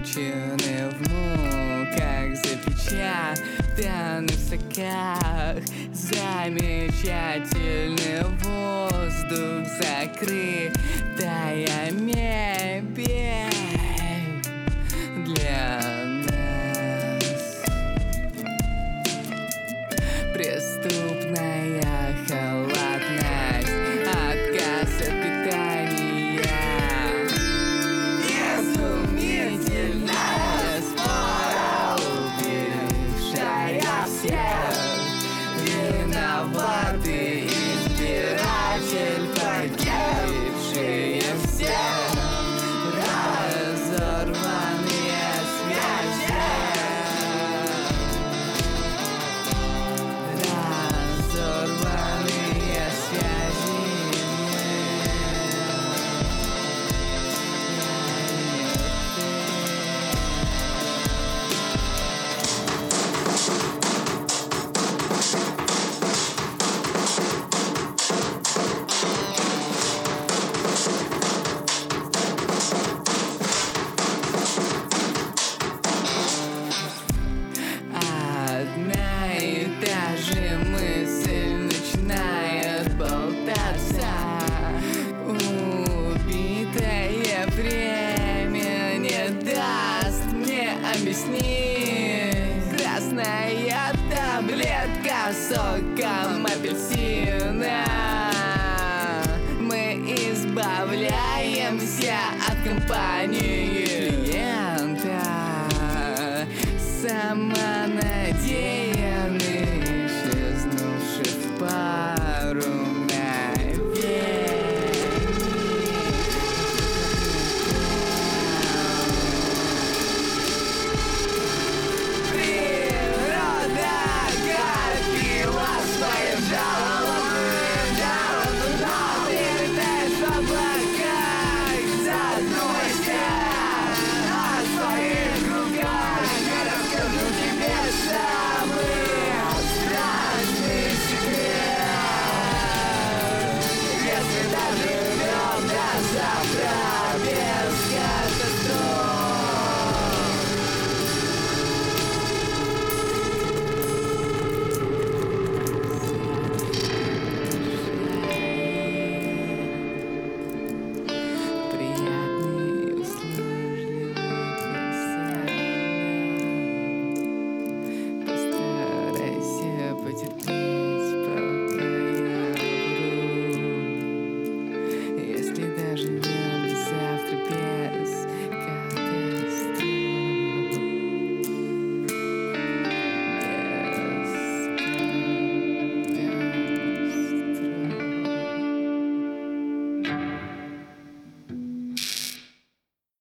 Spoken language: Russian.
измучены в муках, запечатаны в соках. Замечательный воздух, закрытая мебель для нас. Преступная халатность, отказ от питания, изумительная спора, убившая всех. Виноватый избиратель, погибшие все, разорванные связи, разорванные связи. Одна и та же мысль начинает болтаться. Убитое время не даст мне объяснить. Красная таблетка соком апельсина. Мы избавляемся от компании клиента. Сама